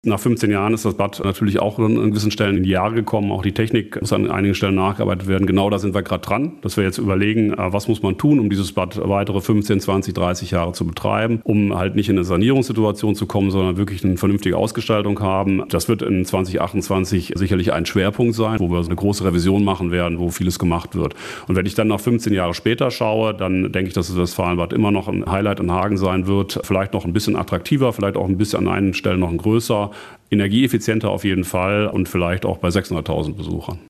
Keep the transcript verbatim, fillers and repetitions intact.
Nach fünfzehn Jahren ist das Bad natürlich auch an gewissen Stellen in die Jahre gekommen. Auch die Technik muss an einigen Stellen nachgearbeitet werden. Genau da sind wir gerade dran, dass wir jetzt überlegen, was muss man tun, um dieses Bad weitere fünfzehn, zwanzig, dreißig Jahre zu betreiben, um halt nicht in eine Sanierungssituation zu kommen, sondern wirklich eine vernünftige Ausgestaltung haben. Das wird in zwanzig achtundzwanzig sicherlich ein Schwerpunkt sein, wo wir eine große Revision machen werden, wo vieles gemacht wird. Und wenn ich dann noch fünfzehn Jahre später schaue, dann denke ich, dass das Westfalenbad immer noch ein Highlight in Hagen sein wird. Vielleicht noch ein bisschen attraktiver, vielleicht auch ein bisschen an einigen Stellen noch ein größer, energieeffizienter auf jeden Fall und vielleicht auch bei sechshunderttausend Besuchern.